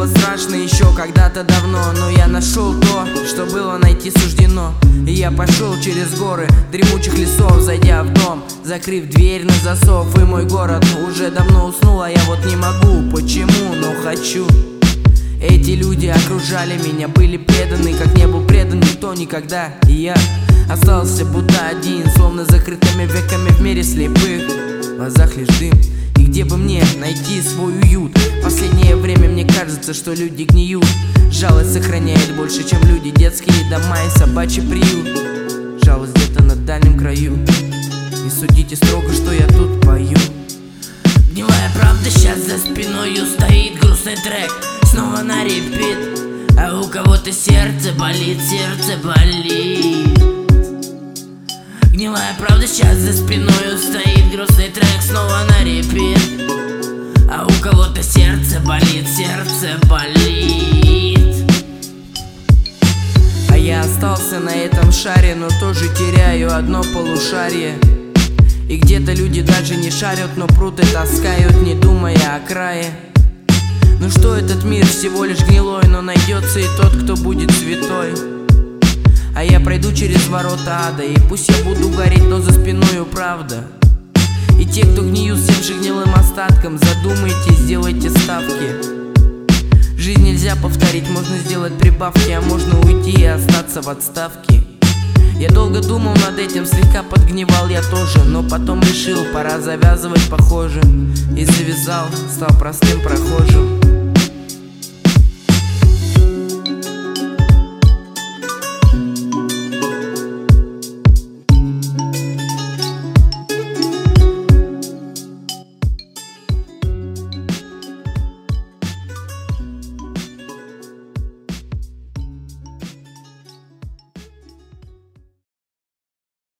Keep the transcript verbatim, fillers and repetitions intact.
было страшно еще когда-то давно, но я нашел то, что было найти суждено. И я пошел через горы дремучих лесов, зайдя в дом, закрыв дверь на засов. И мой город уже давно уснул, а я вот не могу. Почему? Но хочу. Эти люди окружали меня, были преданы, как не был предан никто никогда. И я остался будто один, словно закрытыми веками в мире слепых. В глазах лишь дым. И где бы мне найти свой уют? Последнее время мне кажется, что люди гниют. Жалость сохраняет больше, чем люди. Детские дома и собачий приют. Жалость где-то на дальнем краю. Не судите строго, что я тут пою. Гнилая правда сейчас за спиною стоит, грустный трек снова на репит. А у кого-то сердце болит, сердце болит. Гнилая правда сейчас за спиною стоит, грустный трек снова на репит. А у кого-то сердце болит, сердце болит. А я остался на этом шаре, но тоже теряю одно полушарие. И где-то люди даже не шарят, но прут и таскают, не думая о крае. Ну что, этот мир всего лишь гнилой, но найдется и тот, кто будет святой. А я пройду через ворота ада, и пусть я буду гореть, но за спиною правда. И те, кто гниют всем же гнилым остатком, задумайтесь, сделайте ставки. Жизнь нельзя повторить, можно сделать прибавки, а можно уйти и остаться в отставке. Я долго думал над этим, слегка подгнивал я тоже, но потом решил, пора завязывать похоже. И завязал, стал простым прохожим.